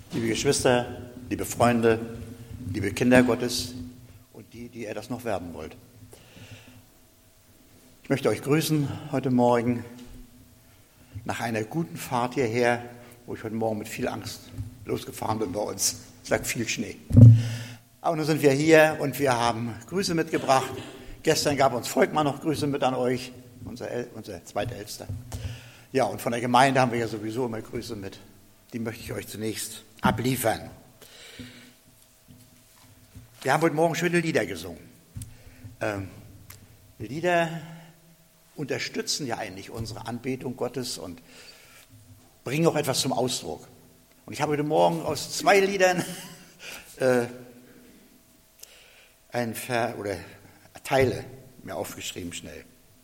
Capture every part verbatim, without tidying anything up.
Liebe Geschwister, liebe Freunde, liebe Kinder Gottes und die, die ihr das noch werden wollt. Ich möchte euch grüßen heute Morgen nach einer guten Fahrt hierher, wo ich heute Morgen mit viel Angst losgefahren bin bei uns. Es lag viel Schnee. Aber nun sind wir hier und wir haben Grüße mitgebracht. Gestern gab uns Volkmann noch Grüße mit an euch, unser, El- unser zweitältester. Ja, und von der Gemeinde haben wir ja sowieso immer Grüße mit. Die möchte ich euch zunächst abliefern. Wir haben heute Morgen schöne Lieder gesungen. Ähm, Lieder unterstützen ja eigentlich unsere Anbetung Gottes und bringen auch etwas zum Ausdruck. Und ich habe heute Morgen aus zwei Liedern äh, ein Ver- oder Teile mir aufgeschrieben schnell.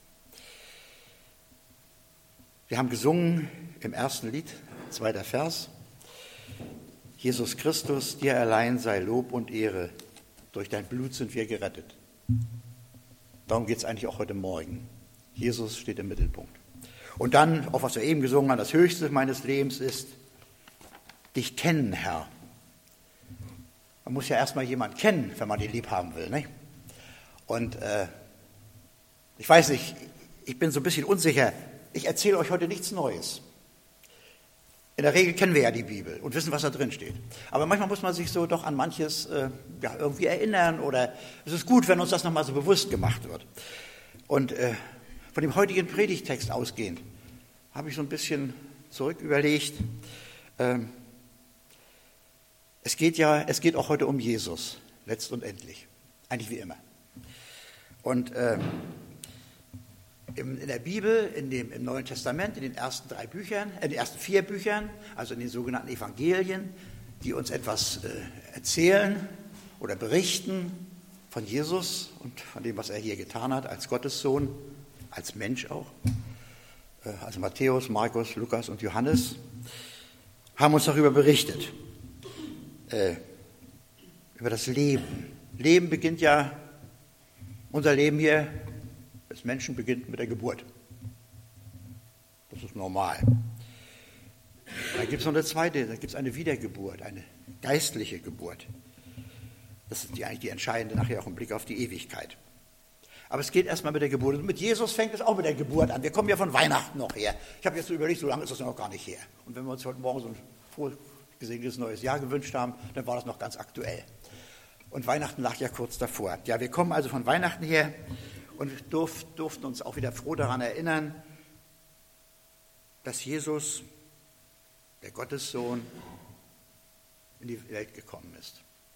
Wir haben gesungen im ersten Lied, zweiter Vers. Jesus Christus, dir allein sei Lob und Ehre. Durch dein Blut sind wir gerettet. Darum geht es eigentlich auch heute Morgen. Jesus steht im Mittelpunkt. Und dann, auch was wir eben gesungen haben, das Höchste meines Lebens ist, dich kennen, Herr. Man muss ja erstmal jemanden kennen, wenn man ihn lieb haben will, nicht? Und äh, ich weiß nicht, ich bin so ein bisschen unsicher. Ich erzähle euch heute nichts Neues. In der Regel kennen wir ja die Bibel und wissen, was da drin steht. Aber manchmal muss man sich so doch an manches äh, ja, irgendwie erinnern oder es ist gut, wenn uns das nochmal so bewusst gemacht wird. Und äh, von dem heutigen Predigtext ausgehend habe ich so ein bisschen zurück überlegt. Ähm, es geht ja, es geht auch heute um Jesus, letzt und endlich. Eigentlich wie immer. Und äh, in der Bibel, in dem, im Neuen Testament, in den ersten drei Büchern, in den ersten vier Büchern, also in den sogenannten Evangelien, die uns etwas äh, erzählen oder berichten von Jesus und von dem, was er hier getan hat, als Gottessohn, als Mensch auch. Äh, also Matthäus, Markus, Lukas und Johannes haben uns darüber berichtet. Äh, über das Leben. Leben beginnt ja, unser Leben hier des Menschen beginnt mit der Geburt. Das ist normal. Da gibt es noch eine zweite, da gibt es eine Wiedergeburt, eine geistliche Geburt. Das ist die, eigentlich die entscheidende, nachher auch im Blick auf die Ewigkeit. Aber es geht erstmal mit der Geburt. Und mit Jesus fängt es auch mit der Geburt an. Wir kommen ja von Weihnachten noch her. Ich habe jetzt so überlegt, so lange ist das noch gar nicht her. Und wenn wir uns heute Morgen so ein vorgesegnetes neues Jahr gewünscht haben, dann war das noch ganz aktuell. Und Weihnachten lag ja kurz davor. Ja, wir kommen also von Weihnachten her. Und wir durf, durften uns auch wieder froh daran erinnern, dass Jesus, der Gottessohn, in die Welt gekommen ist.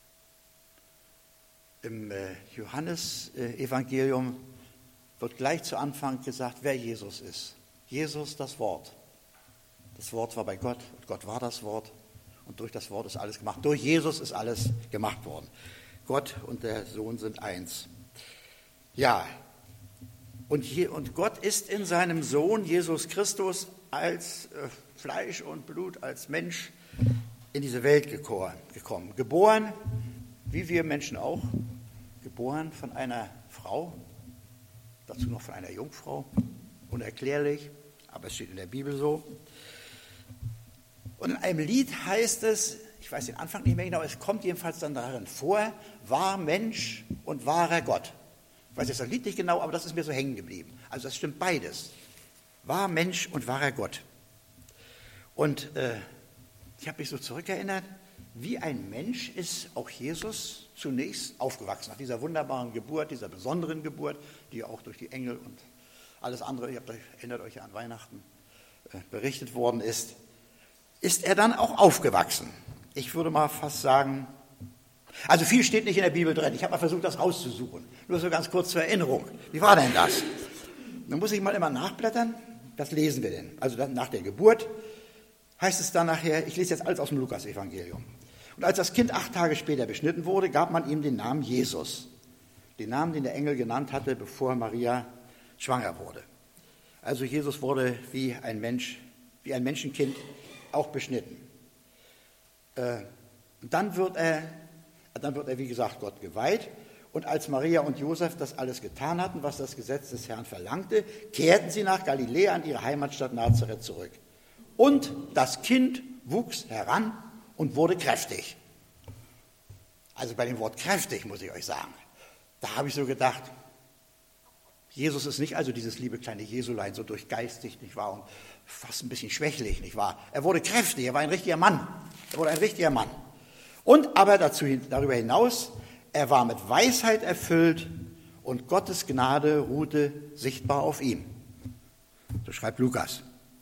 Im äh, Johannes-Evangelium wird gleich zu Anfang gesagt, wer Jesus ist. Jesus, das Wort. Das Wort war bei Gott und Gott war das Wort. Und durch das Wort ist alles gemacht. Durch Jesus ist alles gemacht worden. Gott und der Sohn sind eins. Ja, Und, hier, und Gott ist in seinem Sohn Jesus Christus als äh, Fleisch und Blut, als Mensch in diese Welt gekommen. Geboren, wie wir Menschen auch, geboren von einer Frau, dazu noch von einer Jungfrau, unerklärlich, aber es steht in der Bibel so. Und in einem Lied heißt es, ich weiß den Anfang nicht mehr genau, es kommt jedenfalls dann darin vor, war Mensch und wahrer Gott. Ich weiß jetzt das Lied nicht genau, aber das ist mir so hängen geblieben. Also das stimmt beides. War Mensch und wahrer Gott. Und äh, ich habe mich so zurückerinnert, wie ein Mensch ist auch Jesus zunächst aufgewachsen. Nach dieser wunderbaren Geburt, dieser besonderen Geburt, die auch durch die Engel und alles andere, ihr habt euch, erinnert euch ja an Weihnachten, äh, berichtet worden ist, ist er dann auch aufgewachsen. Ich würde mal fast sagen, also viel steht nicht in der Bibel drin. Ich habe mal versucht, das rauszusuchen. Nur so ganz kurz zur Erinnerung. Wie war denn das? Dann muss ich mal immer nachblättern. Was lesen wir denn? Also dann nach der Geburt heißt es dann nachher, ich lese jetzt alles aus dem Lukas-Evangelium. Und als das Kind acht Tage später beschnitten wurde, gab man ihm den Namen Jesus. Den Namen, den der Engel genannt hatte, bevor Maria schwanger wurde. Also Jesus wurde wie ein Mensch, wie ein Menschenkind auch beschnitten. Äh, dann wird er Dann wird er, wie gesagt, Gott geweiht. Und als Maria und Josef das alles getan hatten, was das Gesetz des Herrn verlangte, kehrten sie nach Galiläa an ihre Heimatstadt Nazareth zurück. Und das Kind wuchs heran und wurde kräftig. Also bei dem Wort kräftig muss ich euch sagen, da habe ich so gedacht, Jesus ist nicht also dieses liebe kleine Jesulein, so durchgeistigt, nicht wahr, und fast ein bisschen schwächlich, nicht wahr. Er wurde kräftig, er war ein richtiger Mann. Er wurde ein richtiger Mann. Und aber dazu, darüber hinaus, er war mit Weisheit erfüllt und Gottes Gnade ruhte sichtbar auf ihm. So schreibt Lukas.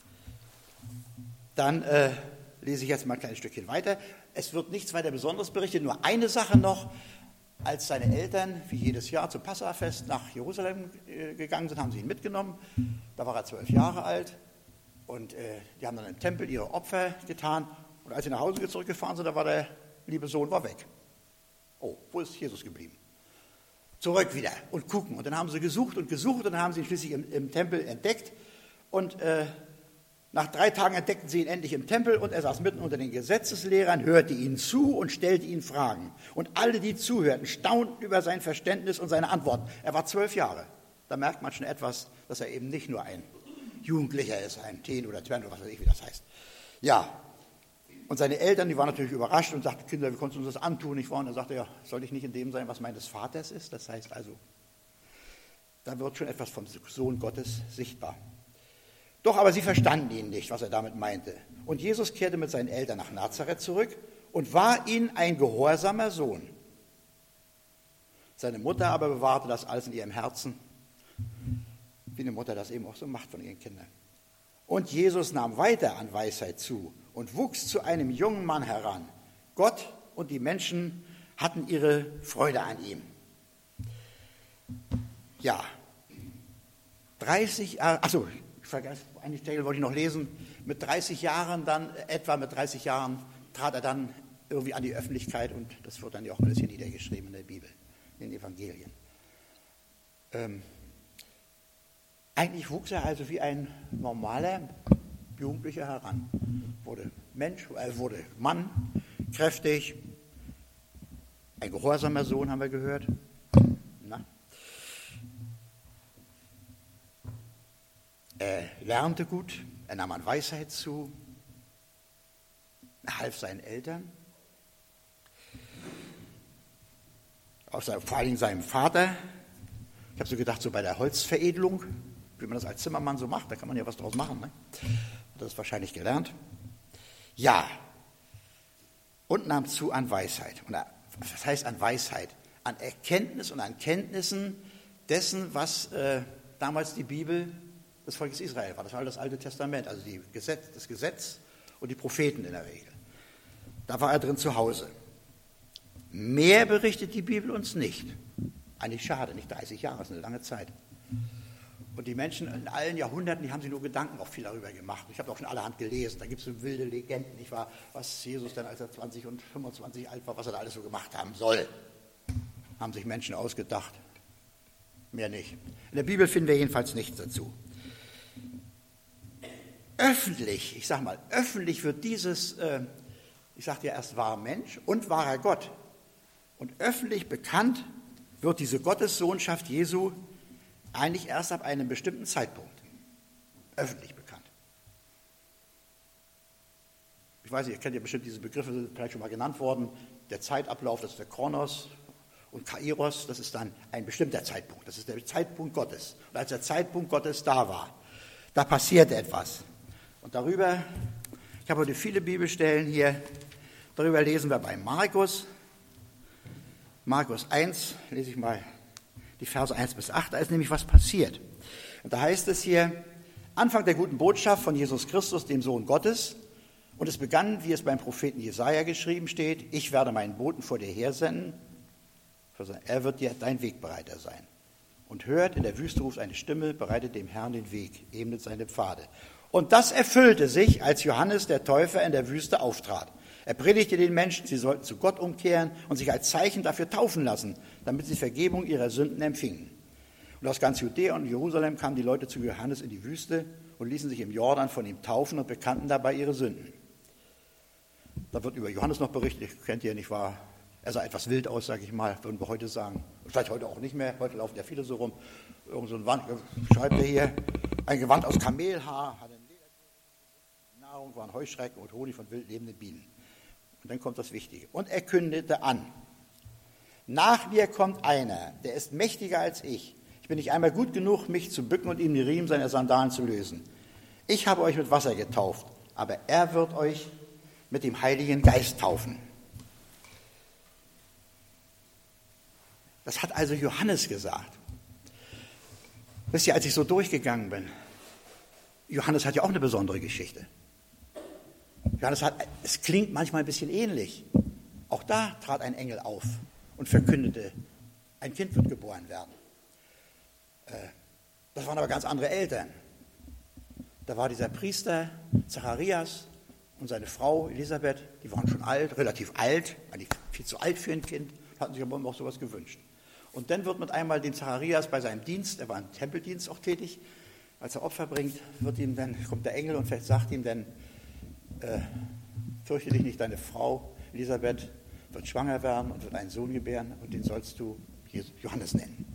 Dann äh, lese ich jetzt mal ein kleines Stückchen weiter. Es wird nichts weiter Besonderes berichtet, nur eine Sache noch. Als seine Eltern, wie jedes Jahr, zum Passafest nach Jerusalem gegangen sind, haben sie ihn mitgenommen. Da war er zwölf Jahre alt und äh, die haben dann im Tempel ihre Opfer getan. Und als sie nach Hause zurückgefahren sind, da war der liebe Sohn war weg. Oh, wo ist Jesus geblieben? Zurück wieder und gucken. Und dann haben sie gesucht und gesucht und dann haben sie ihn schließlich im, im Tempel entdeckt. Und äh, nach drei Tagen entdeckten sie ihn endlich im Tempel und er saß mitten unter den Gesetzeslehrern, hörte ihnen zu und stellte ihnen Fragen. Und alle, die zuhörten, staunten über sein Verständnis und seine Antworten. Er war zwölf Jahre. Da merkt man schon etwas, dass er eben nicht nur ein Jugendlicher ist, ein Teen oder Twin oder was weiß ich, wie das heißt. Ja, und seine Eltern, die waren natürlich überrascht und sagten, Kinder, wie konntest du uns das antun? Ich war, und er sagte, ja, soll ich nicht in dem sein, was meines Vaters ist? Das heißt also, da wird schon etwas vom Sohn Gottes sichtbar. Doch aber sie verstanden ihn nicht, was er damit meinte. Und Jesus kehrte mit seinen Eltern nach Nazareth zurück und war ihnen ein gehorsamer Sohn. Seine Mutter aber bewahrte das alles in ihrem Herzen, wie eine Mutter das eben auch so macht von ihren Kindern. Und Jesus nahm weiter an Weisheit zu und wuchs zu einem jungen Mann heran. Gott und die Menschen hatten ihre Freude an ihm. Ja, dreißig Jahre, achso, ich vergesse, eine Stelle wollte ich noch lesen, mit dreißig Jahren dann, etwa mit dreißig Jahren, trat er dann irgendwie an die Öffentlichkeit und das wird dann ja auch alles hier niedergeschrieben in der Bibel, in den Evangelien. Ähm, eigentlich wuchs er also wie ein normaler Jugendlicher heran, wurde Mensch, er wurde Mann, kräftig, ein gehorsamer Sohn, haben wir gehört. Na? Er lernte gut, er nahm an Weisheit zu, er half seinen Eltern, auch sein, vor allen Dingen seinem Vater. Ich habe so gedacht, so bei der Holzveredelung, wie man das als Zimmermann so macht, da kann man ja was draus machen. Ne? Hat er das wahrscheinlich gelernt. Ja, und nahm zu an Weisheit. Und was heißt an Weisheit? An Erkenntnis und an Kenntnissen dessen, was äh, damals die Bibel des Volkes Israel war. Das war das Alte Testament, also die Gesetz, das Gesetz und die Propheten in der Regel. Da war er drin zu Hause. Mehr berichtet die Bibel uns nicht. Eigentlich schade, nicht dreißig Jahre, das ist eine lange Zeit. Und die Menschen in allen Jahrhunderten, die haben sich nur Gedanken auch viel darüber gemacht. Ich habe auch schon allerhand gelesen, da gibt es so wilde Legenden, nicht wahr, was Jesus dann, als er zwanzig und fünfundzwanzig alt war, was er da alles so gemacht haben soll. Haben sich Menschen ausgedacht. Mehr nicht. In der Bibel finden wir jedenfalls nichts dazu. Öffentlich, ich sage mal, öffentlich wird dieses, äh, ich sagte ja erst, wahrer Mensch und wahrer Gott. Und öffentlich bekannt wird diese Gottessohnschaft Jesu eigentlich erst ab einem bestimmten Zeitpunkt. Öffentlich bekannt. Ich weiß nicht, ihr kennt ja bestimmt diese Begriffe, die sind vielleicht schon mal genannt worden. Der Zeitablauf, das ist der Chronos, und Kairos, das ist dann ein bestimmter Zeitpunkt. Das ist der Zeitpunkt Gottes. Und als der Zeitpunkt Gottes da war, da passierte etwas. Und darüber, ich habe heute viele Bibelstellen hier, darüber lesen wir bei Markus. Markus eins, lese ich mal die Verse eins bis acht, da ist nämlich was passiert. Und da heißt es hier, Anfang der guten Botschaft von Jesus Christus, dem Sohn Gottes. Und es begann, wie es beim Propheten Jesaja geschrieben steht, ich werde meinen Boten vor dir hersenden, er wird dir dein Wegbereiter sein. Und hört, in der Wüste ruft eine Stimme, bereitet dem Herrn den Weg, ebnet seine Pfade. Und das erfüllte sich, als Johannes der Täufer in der Wüste auftrat. Er predigte den Menschen, sie sollten zu Gott umkehren und sich als Zeichen dafür taufen lassen, damit sie Vergebung ihrer Sünden empfingen. Und aus ganz Judäa und Jerusalem kamen die Leute zu Johannes in die Wüste und ließen sich im Jordan von ihm taufen und bekannten dabei ihre Sünden. Da wird über Johannes noch berichtet, ich kennt ihr nicht wahr? Er sah etwas wild aus, sage ich mal, würden wir heute sagen. Vielleicht heute auch nicht mehr, heute laufen ja viele so rum. Irgend so ein Wand, schreibt er hier, ein Gewand aus Kamelhaar, hatte Nahrung, waren Heuschrecken und Honig von wild lebenden Bienen. Und dann kommt das Wichtige. Und er kündete an: Nach mir kommt einer, der ist mächtiger als ich. Ich bin nicht einmal gut genug, mich zu bücken und ihm die Riemen seiner Sandalen zu lösen. Ich habe euch mit Wasser getauft, aber er wird euch mit dem Heiligen Geist taufen. Das hat also Johannes gesagt. Wisst ihr, als ich so durchgegangen bin, Johannes hat ja auch eine besondere Geschichte. Johannes hat, es klingt manchmal ein bisschen ähnlich. Auch da trat ein Engel auf und verkündete, ein Kind wird geboren werden. Das waren aber ganz andere Eltern. Da war dieser Priester Zacharias und seine Frau Elisabeth, die waren schon alt, relativ alt, eigentlich viel zu alt für ein Kind, hatten sich aber auch sowas gewünscht. Und dann wird mit einmal dem Zacharias bei seinem Dienst, er war im Tempeldienst auch tätig, als er Opfer bringt, wird ihm dann, kommt der Engel und sagt ihm dann, äh, fürchte dich nicht, deine Frau Elisabeth wird schwanger werden und wird einen Sohn gebären und den sollst du Johannes nennen.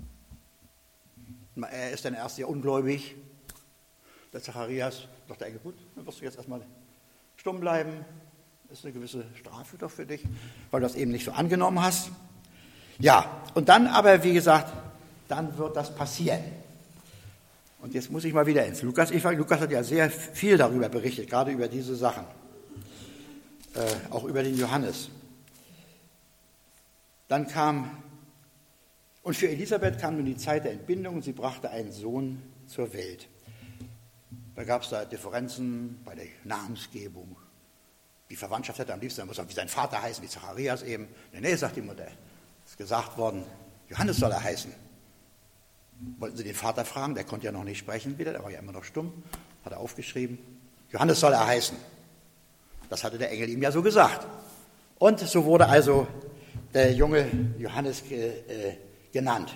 Er ist dann erst sehr ungläubig, der Zacharias, sagt der Engel, gut, dann wirst du jetzt erstmal stumm bleiben, das ist eine gewisse Strafe doch für dich, weil du das eben nicht so angenommen hast. Ja, und dann aber, wie gesagt, dann wird das passieren. Und jetzt muss ich mal wieder ins Lukas-Evangelium. Lukas hat ja sehr viel darüber berichtet, gerade über diese Sachen, äh, auch über den Johannes. Dann kam, und für Elisabeth kam nun die Zeit der Entbindung und sie brachte einen Sohn zur Welt. Da gab es da Differenzen bei der Namensgebung. Die Verwandtschaft hätte am liebsten, muss wie sein Vater heißen, wie Zacharias eben. Nee, nee, sagt die Mutter, ist gesagt worden, Johannes soll er heißen. Wollten sie den Vater fragen, der konnte ja noch nicht sprechen wieder, der war ja immer noch stumm, hat er aufgeschrieben, Johannes soll er heißen. Das hatte der Engel ihm ja so gesagt. Und so wurde also der junge Johannes äh, genannt.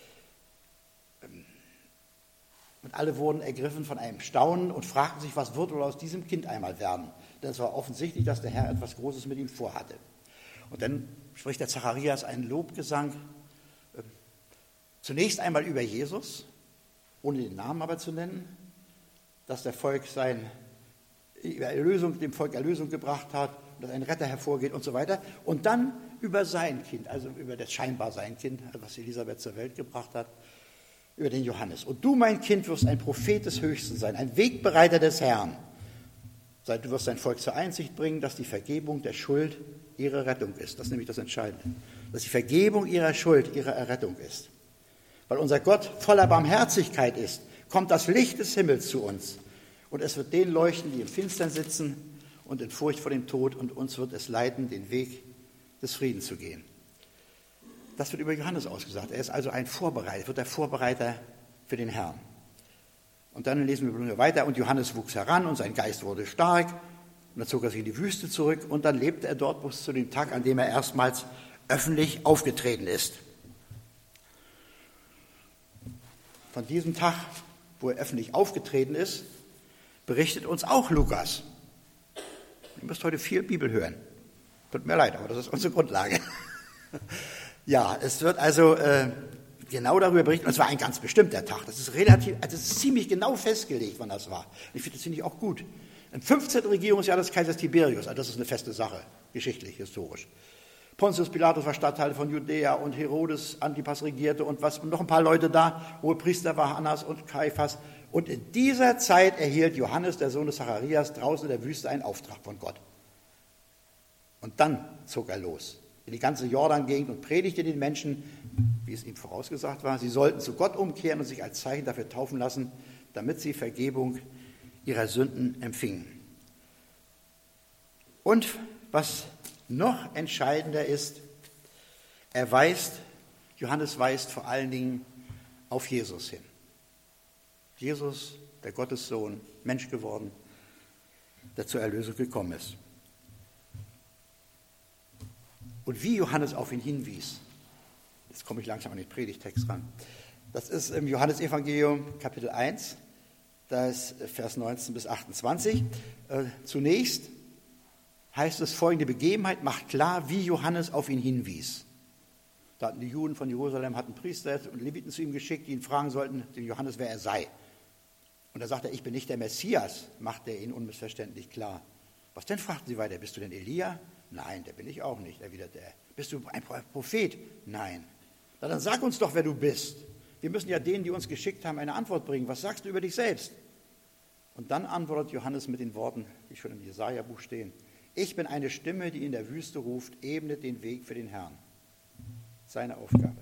Und alle wurden ergriffen von einem Staunen und fragten sich, was wird wohl aus diesem Kind einmal werden? Denn es war offensichtlich, dass der Herr etwas Großes mit ihm vorhatte. Und dann spricht der Zacharias einen Lobgesang, äh, zunächst einmal über Jesus, ohne den Namen aber zu nennen, dass der Volk sein, Erlösung, dem Volk Erlösung gebracht hat, dass ein Retter hervorgeht und so weiter. Und dann über sein Kind, also über das scheinbar sein Kind, was Elisabeth zur Welt gebracht hat, über den Johannes. Und du, mein Kind, wirst ein Prophet des Höchsten sein, ein Wegbereiter des Herrn. Du wirst dein Volk zur Einsicht bringen, dass die Vergebung der Schuld ihre Rettung ist. Das ist nämlich das Entscheidende. Dass die Vergebung ihrer Schuld ihre Errettung ist. Weil unser Gott voller Barmherzigkeit ist, kommt das Licht des Himmels zu uns. Und es wird denen leuchten, die im Finstern sitzen und in Furcht vor dem Tod. Und uns wird es leiten, den Weg des Friedens zu gehen. Das wird über Johannes ausgesagt. Er ist also ein Vorbereiter, wird der Vorbereiter für den Herrn. Und dann lesen wir weiter, und Johannes wuchs heran und sein Geist wurde stark. Und dann zog er sich in die Wüste zurück und dann lebte er dort bis zu dem Tag, an dem er erstmals öffentlich aufgetreten ist. Von diesem Tag, wo er öffentlich aufgetreten ist, berichtet uns auch Lukas. Ihr müsst heute viel Bibel hören. Tut mir leid, aber das ist unsere Grundlage. Ja, es wird also äh, genau darüber berichten, und es war ein ganz bestimmter Tag. Das ist relativ, also es ist ziemlich genau festgelegt, wann das war. Und ich finde das finde ich auch gut. Im fünfzehnten Regierungsjahr des Kaisers Tiberius, also das ist eine feste Sache, geschichtlich, historisch. Pontius Pilatus war Statthalter von Judäa und Herodes Antipas regierte und was und noch ein paar Leute da, hohe Priester war Annas und Kaiphas. Und in dieser Zeit erhielt Johannes, der Sohn des Zacharias, draußen in der Wüste einen Auftrag von Gott. Und dann zog er los in die ganze Jordan-Gegend und predigte den Menschen, wie es ihm vorausgesagt war, sie sollten zu Gott umkehren und sich als Zeichen dafür taufen lassen, damit sie Vergebung ihrer Sünden empfingen. Und was noch entscheidender ist, er weist, Johannes weist vor allen Dingen auf Jesus hin. Jesus, der Gottessohn, Mensch geworden, der zur Erlösung gekommen ist. Und wie Johannes auf ihn hinwies, jetzt komme ich langsam an den Predigtext ran, das ist im Johannesevangelium Kapitel eins, da ist Vers neunzehn bis achtundzwanzig. Äh, zunächst heißt es, folgende Begebenheit macht klar, wie Johannes auf ihn hinwies. Da hatten die Juden von Jerusalem, hatten Priester und Leviten zu ihm geschickt, die ihn fragen sollten, den Johannes, wer er sei. Und da sagte er, ich bin nicht der Messias, machte er ihnen unmissverständlich klar. Was denn, fragten sie weiter, bist du denn Elia? Nein, der bin ich auch nicht, erwiderte er. Bist du ein Prophet? Nein. Na, dann sag uns doch, wer du bist. Wir müssen ja denen, die uns geschickt haben, eine Antwort bringen. Was sagst du über dich selbst? Und dann antwortet Johannes mit den Worten, die schon im Jesaja-Buch stehen. Ich bin eine Stimme, die in der Wüste ruft, ebnet den Weg für den Herrn. Seine Aufgabe.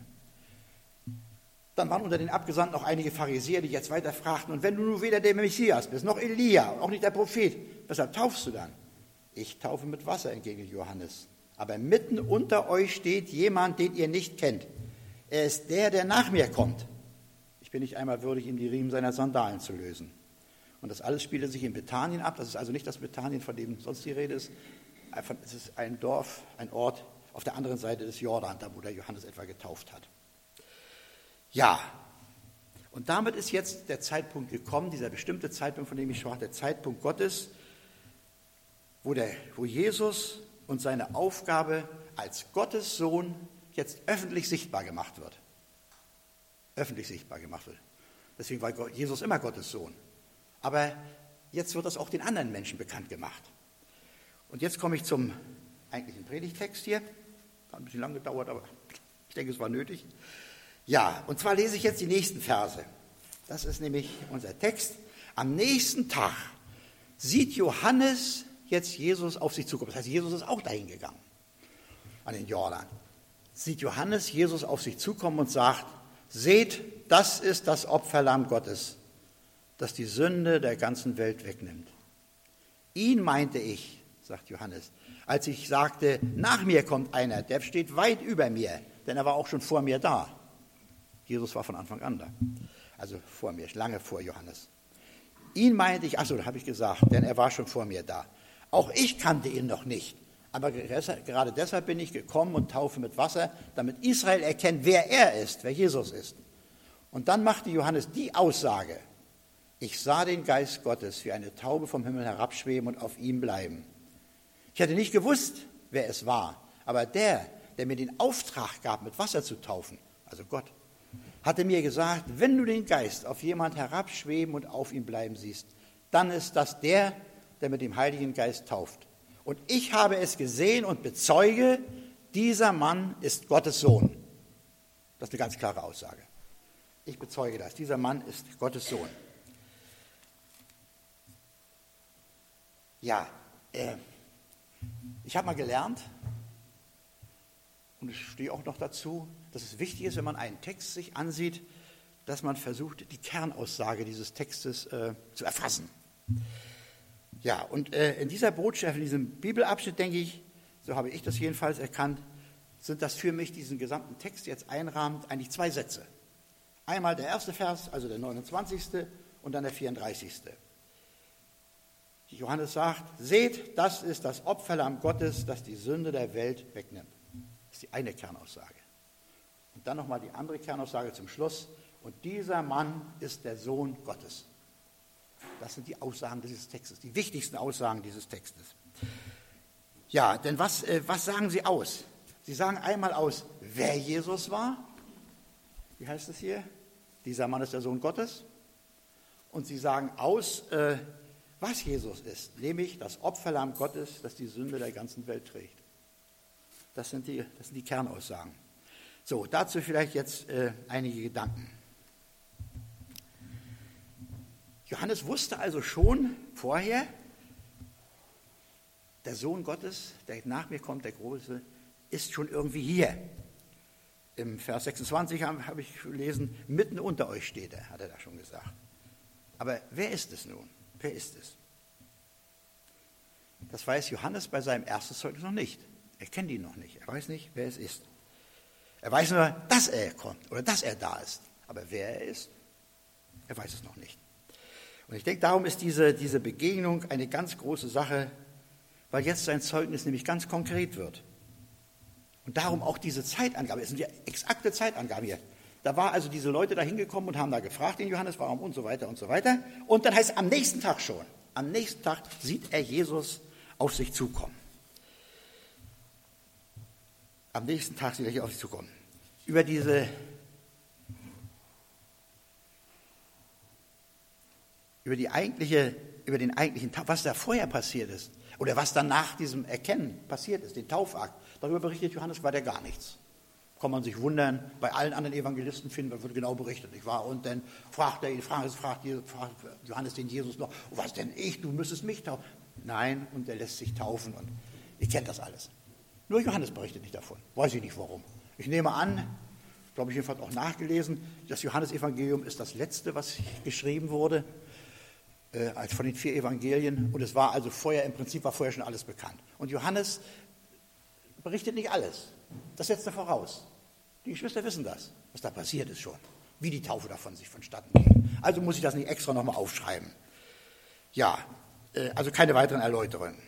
Dann waren unter den Abgesandten noch einige Pharisäer, die jetzt weiter fragten, und wenn du nur weder der Messias bist, noch Elia, auch nicht der Prophet, weshalb taufst du dann? Ich taufe mit Wasser, entgegnet Johannes. Aber mitten unter euch steht jemand, den ihr nicht kennt. Er ist der, der nach mir kommt. Ich bin nicht einmal würdig, ihm die Riemen seiner Sandalen zu lösen. Und das alles spielte sich in Bethanien ab. Das ist also nicht das Bethanien, von dem sonst die Rede ist. Es ist ein Dorf, ein Ort auf der anderen Seite des Jordan, da wo der Johannes etwa getauft hat. Ja, und damit ist jetzt der Zeitpunkt gekommen, dieser bestimmte Zeitpunkt, von dem ich sprach, der Zeitpunkt Gottes, wo, der, wo Jesus und seine Aufgabe als Gottes Sohn jetzt öffentlich sichtbar gemacht wird. Öffentlich sichtbar gemacht wird. Deswegen war Jesus immer Gottes Sohn. Aber jetzt wird das auch den anderen Menschen bekannt gemacht. Und jetzt komme ich zum eigentlichen Predigtext hier. Hat ein bisschen lang gedauert, aber ich denke, es war nötig. Ja, und zwar lese ich jetzt die nächsten Verse. Das ist nämlich unser Text. Am nächsten Tag sieht Johannes jetzt Jesus auf sich zukommen. Das heißt, Jesus ist auch dahin gegangen, an den Jordan. Sieht Johannes Jesus auf sich zukommen und sagt, seht, das ist das Opferlamm Gottes, das die Sünde der ganzen Welt wegnimmt. Ihn meinte ich, sagt Johannes, als ich sagte, nach mir kommt einer, der steht weit über mir, denn er war auch schon vor mir da. Jesus war von Anfang an da, also vor mir, lange vor Johannes. Ihn meinte ich, achso, da habe ich gesagt, denn er war schon vor mir da. Auch ich kannte ihn noch nicht, aber gerade deshalb bin ich gekommen und taufe mit Wasser, damit Israel erkennt, wer er ist, wer Jesus ist. Und dann machte Johannes die Aussage, ich sah den Geist Gottes wie eine Taube vom Himmel herabschweben und auf ihm bleiben. Ich hätte nicht gewusst, wer es war, aber der, der mir den Auftrag gab, mit Wasser zu taufen, also Gott, hatte mir gesagt, wenn du den Geist auf jemand herabschweben und auf ihm bleiben siehst, dann ist das der, der mit dem Heiligen Geist tauft. Und ich habe es gesehen und bezeuge, dieser Mann ist Gottes Sohn. Das ist eine ganz klare Aussage. Ich bezeuge das, dieser Mann ist Gottes Sohn. Ja, äh, ich habe mal gelernt, und ich stehe auch noch dazu, dass es wichtig ist, wenn man einen Text sich ansieht, dass man versucht, die Kernaussage dieses Textes äh, zu erfassen. Ja, und äh, in dieser Botschaft, in diesem Bibelabschnitt, denke ich, so habe ich das jedenfalls erkannt, sind das für mich, diesen gesamten Text jetzt einrahmend, eigentlich zwei Sätze. Einmal der erste Vers, also der neunundzwanzigste und dann der vierunddreißigste. Johannes sagt, seht, das ist das Opferlamm Gottes, das die Sünde der Welt wegnimmt. Das ist die eine Kernaussage. Und dann nochmal die andere Kernaussage zum Schluss. Und dieser Mann ist der Sohn Gottes. Das sind die Aussagen dieses Textes, die wichtigsten Aussagen dieses Textes. Ja, denn was, äh, was sagen sie aus? Sie sagen einmal aus, wer Jesus war. Wie heißt es hier? Dieser Mann ist der Sohn Gottes. Und sie sagen aus, äh, was Jesus ist, nämlich das Opferlamm Gottes, das die Sünde der ganzen Welt trägt. Das sind die, das sind die Kernaussagen. So, dazu vielleicht jetzt äh, einige Gedanken. Johannes wusste also schon vorher, der Sohn Gottes, der nach mir kommt, der Große, ist schon irgendwie hier. Im Vers sechsundzwanzig habe hab ich gelesen, mitten unter euch steht er, hat er da schon gesagt. Aber wer ist es nun? Wer ist es? Das weiß Johannes bei seinem ersten Zeugnis noch nicht. Er kennt ihn noch nicht. Er weiß nicht, wer es ist. Er weiß nur, dass er kommt oder dass er da ist. Aber wer er ist, er weiß es noch nicht. Und ich denke, darum ist diese, diese Begegnung eine ganz große Sache, weil jetzt sein Zeugnis nämlich ganz konkret wird. Und darum auch diese Zeitangabe. Es sind ja exakte Zeitangaben hier. Da war also diese Leute da hingekommen und haben da gefragt, den Johannes, warum und so weiter und so weiter. Und dann heißt es am nächsten Tag schon, am nächsten Tag sieht er Jesus auf sich zukommen. Am nächsten Tag sieht er hier auf sich zukommen. Über diese, über die eigentliche, über den eigentlichen Tag, was da vorher passiert ist, Oder was dann nach diesem Erkennen passiert ist, den Taufakt, darüber berichtet Johannes weiter gar nichts. Kann man sich wundern, bei allen anderen Evangelisten finden, da wird genau berichtet, nicht wahr? Und dann fragt, er, fragt, fragt Johannes den Jesus noch, was denn ich, du müsstest mich taufen. Nein, und er lässt sich taufen und ihr kennt das alles. Nur Johannes berichtet nicht davon, weiß ich nicht warum. Ich nehme an, glaube ich jedenfalls auch nachgelesen, das Johannesevangelium ist das letzte, was geschrieben wurde, äh, als von den vier Evangelien. Und es war also vorher, im Prinzip war vorher schon alles bekannt. Und Johannes berichtet nicht alles. Das setzt er voraus. Die Geschwister wissen das, was da passiert ist schon, wie die Taufe davon sich vonstatten ging. Also muss ich das nicht extra nochmal aufschreiben. Ja, äh, also keine weiteren Erläuterungen.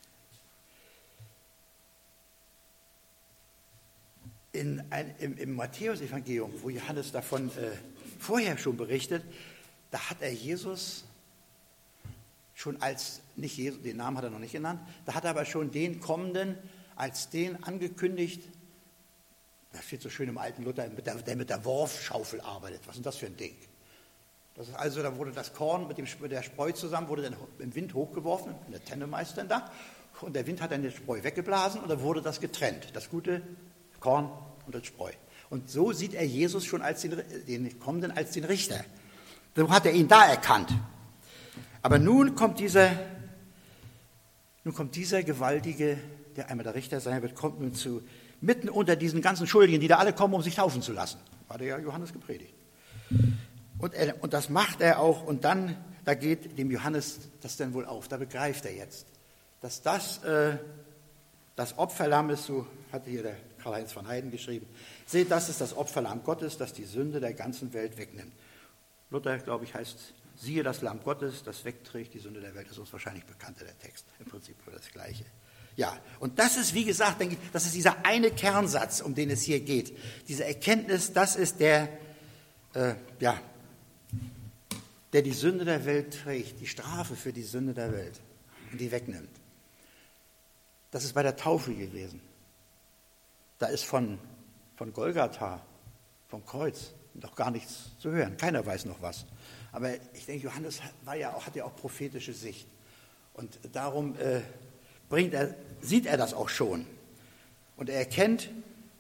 In ein, im, Im Matthäus-Evangelium, wo Johannes davon äh, vorher schon berichtet, da hat er Jesus schon als, nicht Jesus, den Namen hat er noch nicht genannt, da hat er aber schon den Kommenden als den angekündigt, das steht so schön im alten Luther, mit der, der mit der Worfschaufel arbeitet. Was ist das für ein Ding? Das ist also, da wurde das Korn mit, dem, mit der Spreu zusammen, wurde dann im Wind hochgeworfen, in der Tenne meist dann da, und der Wind hat dann die Spreu weggeblasen und dann wurde das getrennt, das gute Korn und das Spreu. Und so sieht er Jesus schon als den, den Kommenden als den Richter. So hat er ihn da erkannt. Aber nun kommt dieser, nun kommt dieser gewaltige, der einmal der Richter sein wird, kommt nun zu, mitten unter diesen ganzen Schuldigen, die da alle kommen, um sich taufen zu lassen. Hat er ja Johannes gepredigt. Und, er, und das macht er auch. Und dann, da geht dem Johannes das dann wohl auf. Da begreift er jetzt, dass das äh, das Opferlamm ist, so hatte hier der Karl-Heinz von Heiden geschrieben. Seht, das ist das Opferlamm Gottes, das die Sünde der ganzen Welt wegnimmt. Luther, glaube ich, heißt, siehe das Lamm Gottes, das wegträgt die Sünde der Welt. Das ist uns wahrscheinlich bekannter, der Text. Im Prinzip das Gleiche. Ja, und das ist, wie gesagt, denke ich, das ist dieser eine Kernsatz, um den es hier geht. Diese Erkenntnis, das ist der, äh, ja, der die Sünde der Welt trägt, die Strafe für die Sünde der Welt und die wegnimmt. Das ist bei der Taufe gewesen. Da ist von, von Golgatha, vom Kreuz, noch gar nichts zu hören. Keiner weiß noch was. Aber ich denke, Johannes war ja auch, hat ja auch prophetische Sicht. Und darum äh, bringt er, sieht er das auch schon. Und er erkennt,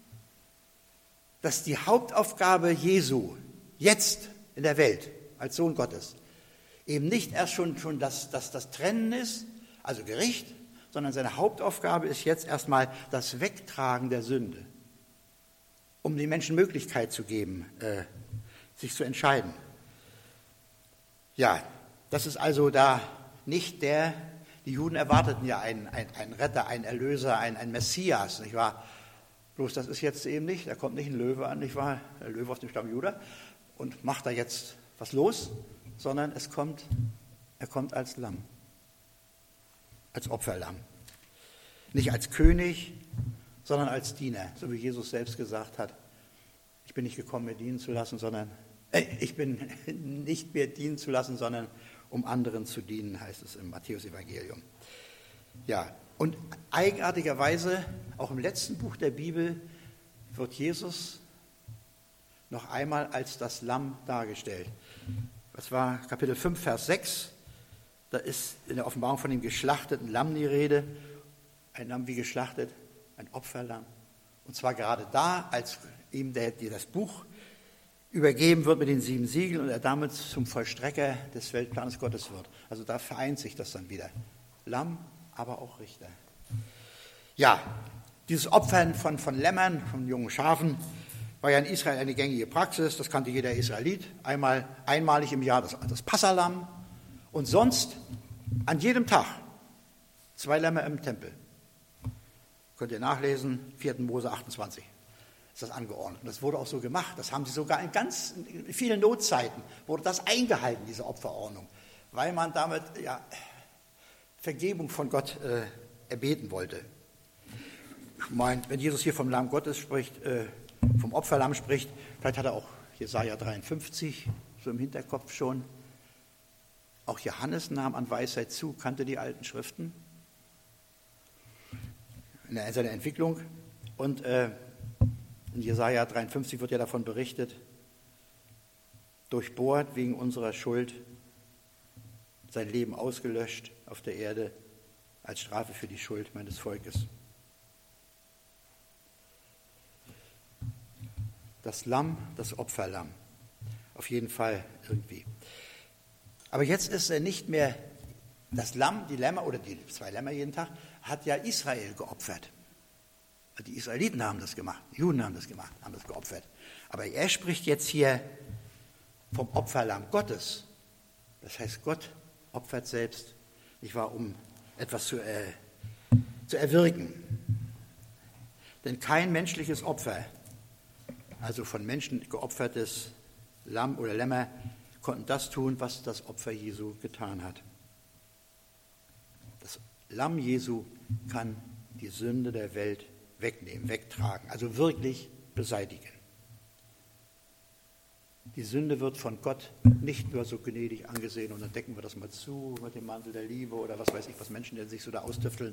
dass die Hauptaufgabe Jesu jetzt in der Welt als Sohn Gottes eben nicht erst schon, schon das, das, das Trennen ist, also Gericht, sondern seine Hauptaufgabe ist jetzt erstmal das Wegtragen der Sünde, um den Menschen Möglichkeit zu geben, äh, sich zu entscheiden. Ja, das ist also da nicht der, die Juden erwarteten ja einen, einen, einen Retter, einen Erlöser, einen, einen Messias, nicht wahr? Bloß das ist jetzt eben nicht, da kommt nicht ein Löwe an, nicht wahr? Der Löwe aus dem Stamm Juda und macht da jetzt was los, sondern es kommt, er kommt als Lamm, als Opferlamm. Nicht als König, sondern als Diener, so wie Jesus selbst gesagt hat. Ich bin nicht gekommen, mir dienen zu lassen, sondern äh, ich bin nicht mehr dienen zu lassen, sondern um anderen zu dienen, heißt es im Matthäus-Evangelium. Ja, und eigenartigerweise, auch im letzten Buch der Bibel, wird Jesus noch einmal als das Lamm dargestellt. Das war Kapitel fünf, Vers sechs. Da ist in der Offenbarung von dem geschlachteten Lamm die Rede. Ein Lamm wie geschlachtet, ein Opferlamm. Und zwar gerade da, als ihm der, der das Buch übergeben wird mit den sieben Siegeln und er damit zum Vollstrecker des Weltplanes Gottes wird. Also da vereint sich das dann wieder. Lamm, aber auch Richter. Ja, dieses Opfern von, von Lämmern, von jungen Schafen, war ja in Israel eine gängige Praxis. Das kannte jeder Israelit. Einmal, einmalig im Jahr das, das Passalamm und sonst an jedem Tag zwei Lämmer im Tempel. Könnt ihr nachlesen, vierten Mose achtundzwanzig ist das angeordnet. Und das wurde auch so gemacht. Das haben sie sogar in ganz in vielen Notzeiten, wurde das eingehalten, diese Opferordnung, weil man damit ja, Vergebung von Gott äh, erbeten wollte. Ich meine, wenn Jesus hier vom Lamm Gottes spricht, äh, vom Opferlamm spricht, vielleicht hat er auch Jesaja dreiundfünfzig so im Hinterkopf schon. Auch Johannes nahm an Weisheit zu, kannte die alten Schriften in seiner Entwicklung. Und äh, in Jesaja dreiundfünfzig wird ja davon berichtet, durchbohrt wegen unserer Schuld, sein Leben ausgelöscht auf der Erde, als Strafe für die Schuld meines Volkes. Das Lamm, das Opferlamm. Auf jeden Fall irgendwie. Aber jetzt ist er nicht mehr das Lamm, die Lämmer oder die zwei Lämmer jeden Tag, hat ja Israel geopfert. Die Israeliten haben das gemacht, die Juden haben das gemacht, haben das geopfert. Aber er spricht jetzt hier vom Opferlamm Gottes. Das heißt, Gott opfert selbst, nicht wahr, um etwas zu, äh, zu erwirken. Denn kein menschliches Opfer, also von Menschen geopfertes Lamm oder Lämmer, konnten das tun, was das Opfer Jesu getan hat. Das Lamm Jesu kann die Sünde der Welt wegnehmen, wegtragen, also wirklich beseitigen. Die Sünde wird von Gott nicht nur so gnädig angesehen und dann decken wir das mal zu mit dem Mantel der Liebe oder was weiß ich, was Menschen denn sich so da austüfteln.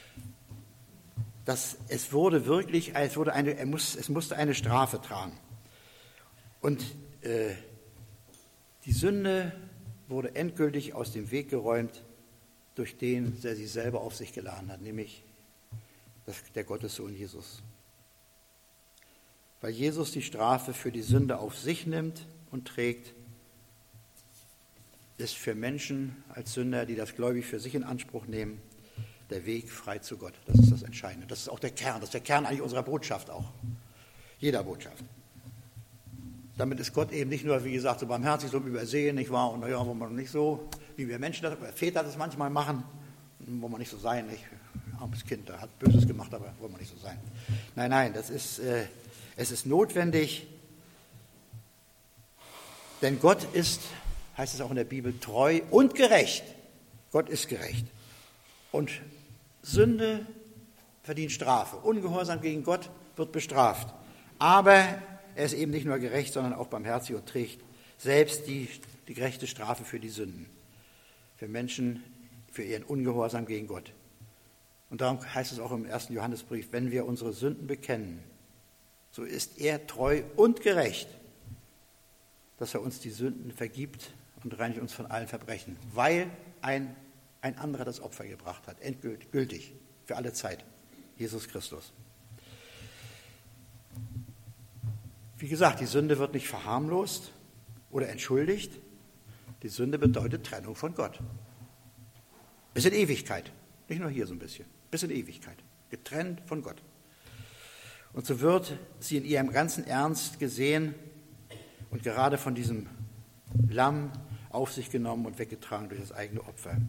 Das, es wurde wirklich, es, wurde eine, er muss, es musste eine Strafe tragen. Und äh, die Sünde wurde endgültig aus dem Weg geräumt durch den, der sie selber auf sich geladen hat, nämlich das, der Gottessohn Jesus. Weil Jesus die Strafe für die Sünde auf sich nimmt und trägt, ist für Menschen als Sünder, die das gläubig für sich in Anspruch nehmen, der Weg frei zu Gott. Das ist das Entscheidende. Das ist auch der Kern. Das ist der Kern eigentlich unserer Botschaft auch. Jeder Botschaft. Damit ist Gott eben nicht nur, wie gesagt, so barmherzig, so übersehen, nicht wahr? Und naja, wo man nicht so, wie wir Menschen das, Väter das manchmal machen, wo man nicht so sein, nicht? Armes Kind, der hat Böses gemacht, aber wo man nicht so sein. Nein, nein, das ist, äh, es ist notwendig, denn Gott ist, heißt es auch in der Bibel, treu und gerecht. Gott ist gerecht. Und Sünde verdient Strafe. Ungehorsam gegen Gott wird bestraft. Aber er ist eben nicht nur gerecht, sondern auch barmherzig und trägt selbst die, die gerechte Strafe für die Sünden. Für Menschen, für ihren Ungehorsam gegen Gott. Und darum heißt es auch im ersten Johannesbrief, wenn wir unsere Sünden bekennen, so ist er treu und gerecht, dass er uns die Sünden vergibt und reinigt uns von allen Verbrechen, weil ein, ein anderer das Opfer gebracht hat, endgültig, für alle Zeit, Jesus Christus. Wie gesagt, die Sünde wird nicht verharmlost oder entschuldigt. Die Sünde bedeutet Trennung von Gott. Bis in Ewigkeit, nicht nur hier so ein bisschen, bis in Ewigkeit, getrennt von Gott. Und so wird sie in ihrem ganzen Ernst gesehen und gerade von diesem Lamm auf sich genommen und weggetragen durch das eigene Opfer.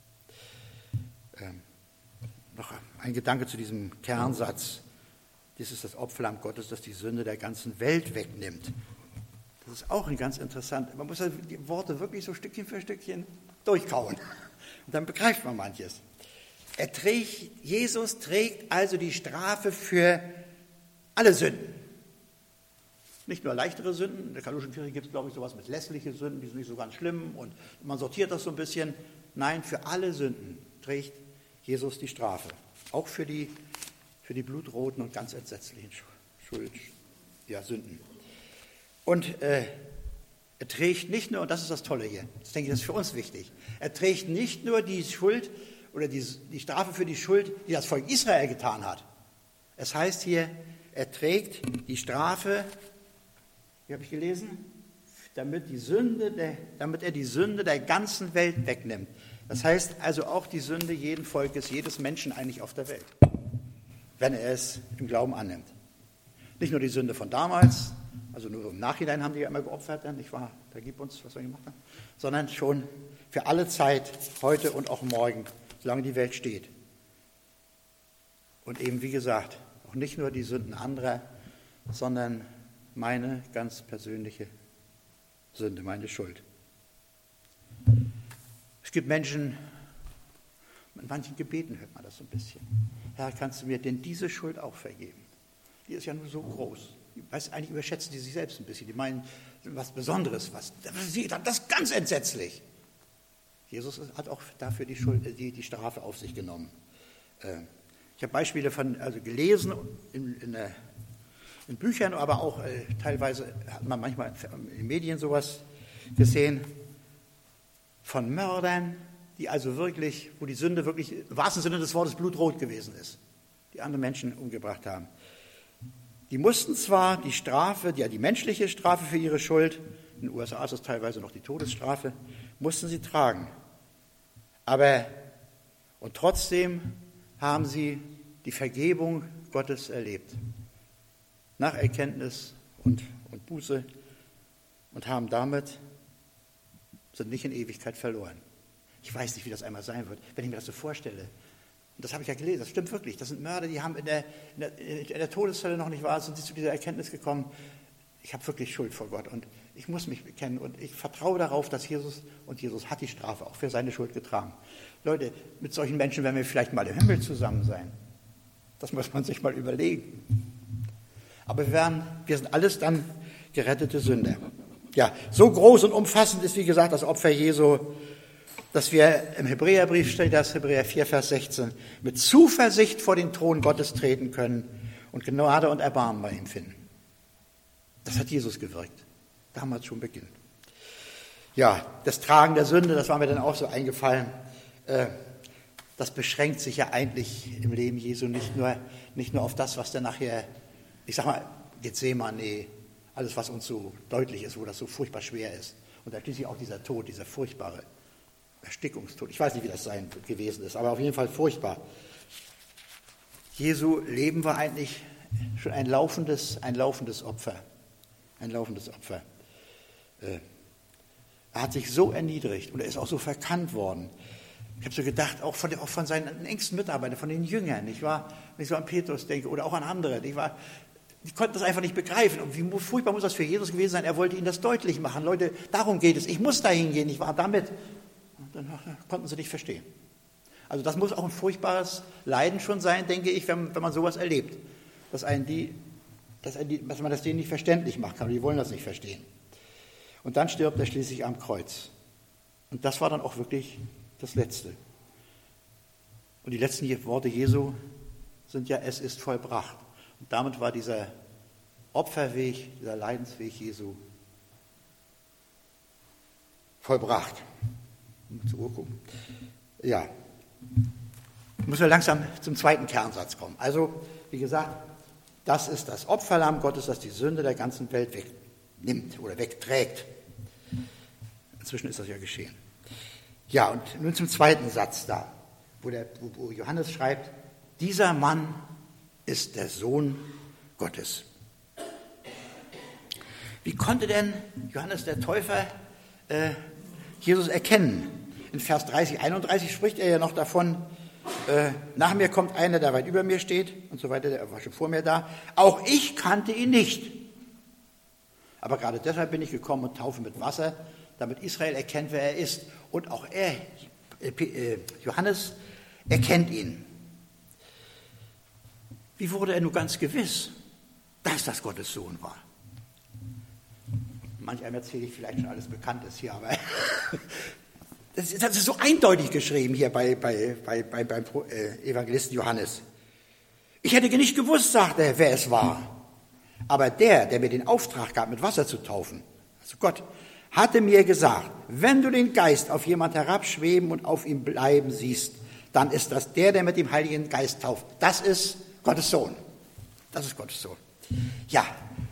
Ähm, noch ein Gedanke zu diesem Kernsatz. Dies ist das Opferlamm Gottes, das die Sünde der ganzen Welt wegnimmt. Das ist auch ein ganz interessant. Man muss ja die Worte wirklich so Stückchen für Stückchen durchkauen. Und dann begreift man manches. Er trägt, Jesus trägt also die Strafe für alle Sünden. Nicht nur leichtere Sünden. In der katholischen Kirche gibt es, glaube ich, sowas mit lässliche Sünden, die sind nicht so ganz schlimm und man sortiert das so ein bisschen. Nein, für alle Sünden trägt Jesus die Strafe. Auch für die, für die blutroten und ganz entsetzlichen Schuld, ja, Sünden. Und äh, er trägt nicht nur, und das ist das Tolle hier, das denke ich, das ist für uns wichtig, er trägt nicht nur die Schuld oder die, die Strafe für die Schuld, die das Volk Israel getan hat. Es heißt hier, er trägt die Strafe, wie habe ich gelesen, damit, die Sünde der, damit er die Sünde der ganzen Welt wegnimmt. Das heißt also auch die Sünde jeden Volkes, jedes Menschen eigentlich auf der Welt, wenn er es im Glauben annimmt. Nicht nur die Sünde von damals, also nur im Nachhinein haben die ja immer geopfert, nicht wahr? Da gib uns, was wir gemacht haben, sondern schon für alle Zeit, heute und auch morgen, solange die Welt steht. Und eben, wie gesagt, auch nicht nur die Sünden anderer, sondern meine ganz persönliche Sünde, meine Schuld. Es gibt Menschen, in manchen Gebeten hört man das so ein bisschen. Herr, kannst du mir denn diese Schuld auch vergeben? Die ist ja nur so groß. Weiß, eigentlich überschätzen die sich selbst ein bisschen. Die meinen, was Besonderes, was, das ist ganz entsetzlich. Jesus hat auch dafür die, Schuld, die, die Strafe auf sich genommen. Ich habe Beispiele von, also gelesen in, in, in Büchern, aber auch äh, teilweise hat man manchmal in Medien sowas gesehen, von Mördern, die also wirklich, wo die Sünde wirklich im wahrsten Sinne des Wortes blutrot gewesen ist, die andere Menschen umgebracht haben. Die mussten zwar die Strafe, ja die menschliche Strafe für ihre Schuld, in den U S A ist es teilweise noch die Todesstrafe, mussten sie tragen. Aber, und trotzdem haben sie die Vergebung Gottes erlebt. Nach Erkenntnis und, und Buße und haben damit, sind nicht in Ewigkeit verloren. Ich weiß nicht, wie das einmal sein wird, wenn ich mir das so vorstelle. Und das habe ich ja gelesen, das stimmt wirklich. Das sind Mörder, die haben in der, in der, in der Todeszelle noch nicht wahr, sind sie zu dieser Erkenntnis gekommen, ich habe wirklich Schuld vor Gott und ich muss mich bekennen und ich vertraue darauf, dass Jesus, und Jesus hat die Strafe auch für seine Schuld getragen. Leute, mit solchen Menschen werden wir vielleicht mal im Himmel zusammen sein. Das muss man sich mal überlegen. Aber wir, werden, wir sind alles dann gerettete Sünder. Ja, so groß und umfassend ist, wie gesagt, das Opfer Jesu, dass wir im Hebräerbrief steht das, Hebräer vier, Vers sechzehn, mit Zuversicht vor den Thron Gottes treten können und Gnade und Erbarmen bei ihm finden. Das hat Jesus gewirkt. Damals schon beginnt. Ja, das Tragen der Sünde, das war mir dann auch so eingefallen. Das beschränkt sich ja eigentlich im Leben Jesu nicht nur, nicht nur auf das, was dann nachher, ich sag mal, Gethsemane, alles, was uns so deutlich ist, wo das so furchtbar schwer ist. Und da schließlich auch dieser Tod, dieser furchtbare Erstickungstod. Ich weiß nicht, wie das sein gewesen ist, aber auf jeden Fall furchtbar. Jesu Leben war eigentlich schon ein laufendes, ein laufendes Opfer. Ein laufendes Opfer. Er hat sich so erniedrigt und er ist auch so verkannt worden. Ich habe so gedacht, auch von, auch von seinen engsten Mitarbeitern, von den Jüngern, nicht wahr? Wenn ich so an Petrus denke oder auch an andere, nicht wahr? Die konnten das einfach nicht begreifen. Und wie furchtbar muss das für Jesus gewesen sein? Er wollte ihnen das deutlich machen. Leute, darum geht es. Ich muss dahin gehen, ich war damit. Und dann konnten sie nicht verstehen. Also das muss auch ein furchtbares Leiden schon sein, denke ich, wenn, wenn man sowas erlebt. Dass, einen die, dass, einen die, dass man das denen nicht verständlich machen kann. Die wollen das nicht verstehen. Und dann stirbt er schließlich am Kreuz. Und das war dann auch wirklich das Letzte. Und die letzten Worte Jesu sind ja, es ist vollbracht. Und damit war dieser Opferweg, dieser Leidensweg Jesu vollbracht. Zur Uhr gucken. Ja, müssen wir langsam zum zweiten Kernsatz kommen. Also, wie gesagt, das ist das Opferlamm Gottes, das die Sünde der ganzen Welt wegnimmt oder wegträgt. Inzwischen ist das ja geschehen. Ja, und nun zum zweiten Satz da, wo, der, wo Johannes schreibt, dieser Mann ist der Sohn Gottes. Wie konnte denn Johannes der Täufer äh, Jesus erkennen? In Vers dreißig, einunddreißig spricht er ja noch davon, äh, nach mir kommt einer, der weit über mir steht und so weiter, der war schon vor mir da. Auch ich kannte ihn nicht. Aber gerade deshalb bin ich gekommen und taufe mit Wasser, damit Israel erkennt, wer er ist. Und auch er, äh, Johannes, erkennt ihn. Wie wurde er nur ganz gewiss, dass das Gottes Sohn war? Manch einem erzähle ich vielleicht schon alles Bekanntes hier, aber das ist, das ist so eindeutig geschrieben hier bei, bei, bei, bei, beim Evangelisten Johannes. Ich hätte nicht gewusst, sagt er, wer es war. Aber der, der mir den Auftrag gab, mit Wasser zu taufen, also Gott, hatte mir gesagt, wenn du den Geist auf jemand herabschweben und auf ihm bleiben siehst, dann ist das der, der mit dem Heiligen Geist tauft. Das ist Gottes Sohn. Das ist Gottes Sohn. Ja.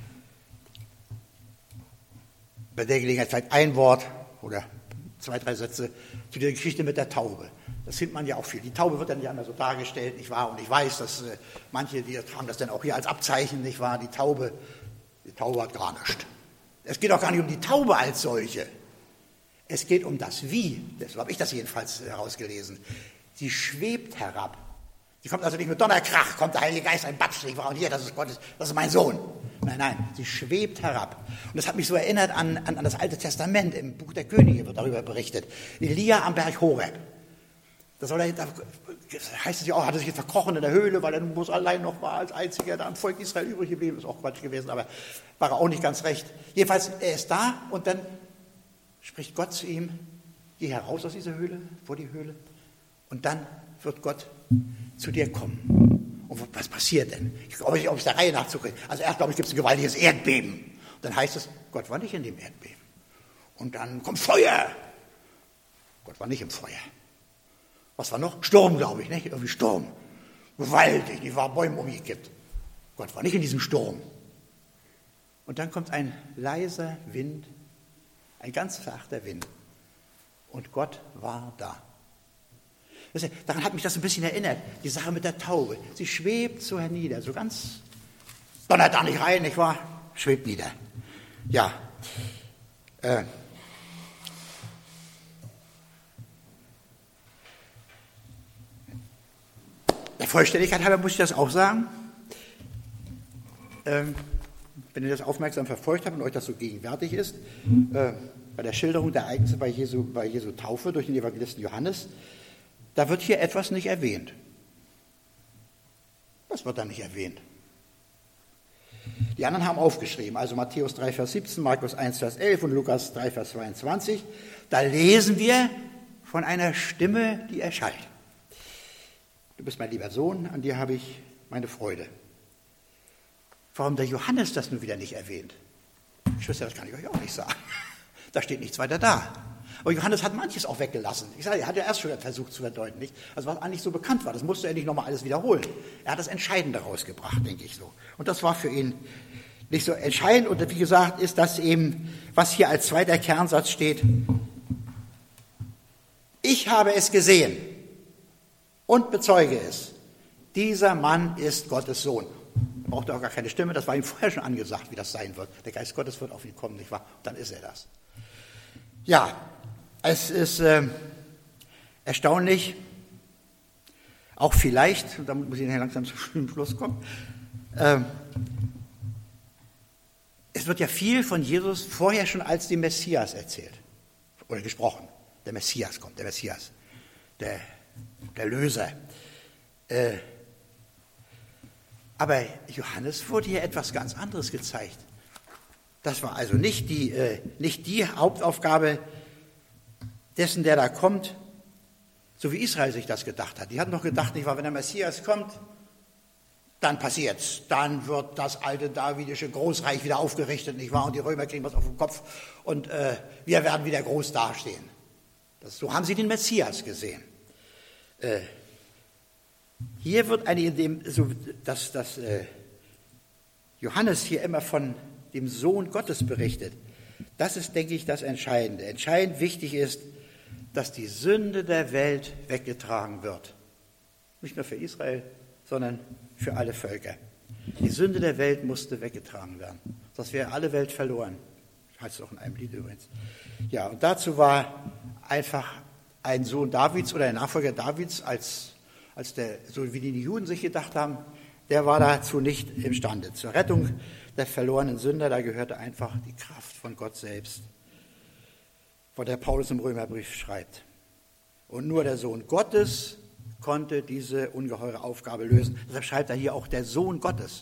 Bei der Gelegenheit vielleicht ein Wort oder zwei, drei Sätze zu der Geschichte mit der Taube. Das findet man ja auch viel. Die Taube wird dann ja immer so dargestellt, nicht wahr? Und ich weiß, dass äh, manche, die tragen das dann auch hier als Abzeichen, nicht wahr? Die Taube, die Taube hat gar nichts. Es geht auch gar nicht um die Taube als solche. Es geht um das Wie. So habe ich das jedenfalls herausgelesen. Sie schwebt herab. Sie kommt also nicht mit Donnerkrach, kommt der Heilige Geist, ein Batsch, nicht wahr? Und hier, das ist Gottes, das ist mein Sohn. Nein, nein, sie schwebt herab. Und das hat mich so erinnert an, an, an das Alte Testament. Im Buch der Könige wird darüber berichtet. Elia am Berg Horeb. Da, soll er, da heißt es ja auch, hat er sich jetzt verkrochen in der Höhle, weil er muss allein noch war als einziger da am Volk Israel übrig geblieben. Ist auch Quatsch gewesen, aber war er auch nicht ganz recht. Jedenfalls, er ist da und dann spricht Gott zu ihm, geh heraus aus dieser Höhle, vor die Höhle. Und dann wird Gott zu dir kommen. Und was passiert denn? Ich glaube nicht, ob ich der Reihe nachzukriege. Also erst, glaube ich, gibt es ein gewaltiges Erdbeben. Und dann heißt es, Gott war nicht in dem Erdbeben. Und dann kommt Feuer. Gott war nicht im Feuer. Was war noch? Sturm, glaube ich, nicht? Irgendwie Sturm. Gewaltig, die waren Bäume umgekippt. Gott war nicht in diesem Sturm. Und dann kommt ein leiser Wind, ein ganz sachter Wind. Und Gott war da. Daran hat mich das ein bisschen erinnert, die Sache mit der Taube. Sie schwebt so hernieder, so ganz, donnert da nicht rein, nicht wahr? Schwebt nieder. Ja. Äh. Der Vollständigkeit halber muss ich das auch sagen. Ähm, wenn ihr das aufmerksam verfolgt habt und euch das so gegenwärtig ist, äh, bei der Schilderung der Ereignisse bei Jesu, bei Jesu Taufe durch den Evangelisten Johannes, da wird hier etwas nicht erwähnt. Das wird da nicht erwähnt. Die anderen haben aufgeschrieben, also Matthäus drei, Vers siebzehn, Markus eins, Vers elf und Lukas drei, Vers zweiundzwanzig. Da lesen wir von einer Stimme, die erschallt. Du bist mein lieber Sohn, an dir habe ich meine Freude. Warum der Johannes das nun wieder nicht erwähnt? Schwester, das kann ich euch auch nicht sagen. Da steht nichts weiter da. Aber Johannes hat manches auch weggelassen. Ich sage, er hat ja erst schon versucht zu verdeuten, nicht? Also was eigentlich so bekannt war, das musste er nicht nochmal alles wiederholen. Er hat das Entscheidende rausgebracht, denke ich so. Und das war für ihn nicht so entscheidend. Und wie gesagt, ist das eben, was hier als zweiter Kernsatz steht. Ich habe es gesehen und bezeuge es. Dieser Mann ist Gottes Sohn. Er brauchte auch gar keine Stimme, das war ihm vorher schon angesagt, wie das sein wird. Der Geist Gottes wird auf ihn kommen, nicht wahr? Und dann ist er das. Ja, es ist äh, erstaunlich, auch vielleicht, und damit muss ich nachher langsam zum Schluss kommen, äh, es wird ja viel von Jesus vorher schon als dem Messias erzählt oder gesprochen. Der Messias kommt, der Messias, der, der Löser. Äh, aber Johannes wurde hier etwas ganz anderes gezeigt. Das war also nicht die, äh, nicht die Hauptaufgabe dessen, der da kommt, so wie Israel sich das gedacht hat. Die hatten noch gedacht, nicht wahr, wenn der Messias kommt, dann passiert's. Dann wird das alte davidische Großreich wieder aufgerichtet, nicht wahr? Und die Römer kriegen was auf den Kopf und äh, wir werden wieder groß dastehen. Das, so haben sie den Messias gesehen. Äh, hier wird eine, in dem, so, dass, dass äh, Johannes hier immer von dem Sohn Gottes berichtet. Das ist, denke ich, das Entscheidende. Entscheidend wichtig ist, dass die Sünde der Welt weggetragen wird. Nicht nur für Israel, sondern für alle Völker. Die Sünde der Welt musste weggetragen werden. Sonst wäre alle Welt verloren. Das heißt es auch in einem Lied übrigens. Ja, und dazu war einfach ein Sohn Davids oder ein Nachfolger Davids, als, als der, so wie die Juden sich gedacht haben, der war dazu nicht imstande. Zur Rettung der verlorenen Sünder, da gehörte einfach die Kraft von Gott selbst, von der Paulus im Römerbrief schreibt. Und nur der Sohn Gottes konnte diese ungeheure Aufgabe lösen. Deshalb schreibt er hier auch der Sohn Gottes.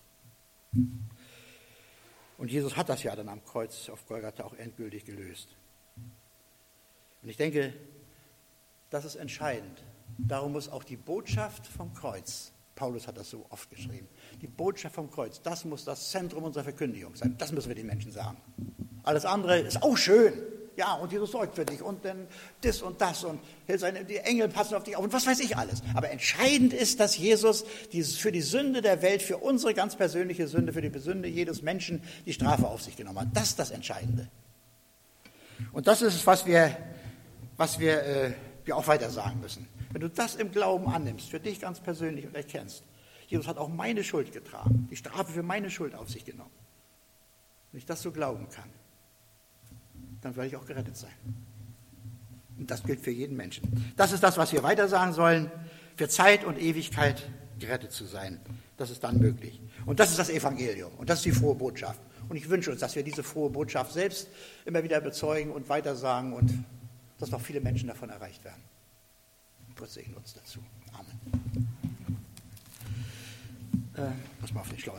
Und Jesus hat das ja dann am Kreuz auf Golgatha auch endgültig gelöst. Und ich denke, das ist entscheidend. Darum muss auch die Botschaft vom Kreuz, Paulus hat das so oft geschrieben, die Botschaft vom Kreuz, das muss das Zentrum unserer Verkündigung sein. Das müssen wir den Menschen sagen. Alles andere ist auch schön. Ja, und Jesus sorgt für dich und dann das und das und die Engel passen auf dich auf und was weiß ich alles. Aber entscheidend ist, dass Jesus für die Sünde der Welt, für unsere ganz persönliche Sünde, für die Sünde jedes Menschen die Strafe auf sich genommen hat. Das ist das Entscheidende. Und das ist es, was wir, was wir, äh, wir auch weiter sagen müssen. Wenn du das im Glauben annimmst, für dich ganz persönlich und erkennst, Jesus hat auch meine Schuld getragen, die Strafe für meine Schuld auf sich genommen. Wenn ich das so glauben kann, dann werde ich auch gerettet sein. Und das gilt für jeden Menschen. Das ist das, was wir weiter sagen sollen, für Zeit und Ewigkeit gerettet zu sein. Das ist dann möglich. Und das ist das Evangelium und das ist die frohe Botschaft. Und ich wünsche uns, dass wir diese frohe Botschaft selbst immer wieder bezeugen und weitersagen und dass noch viele Menschen davon erreicht werden. Gott segne uns dazu. Amen. Äh, pass mal auf den Schlauch.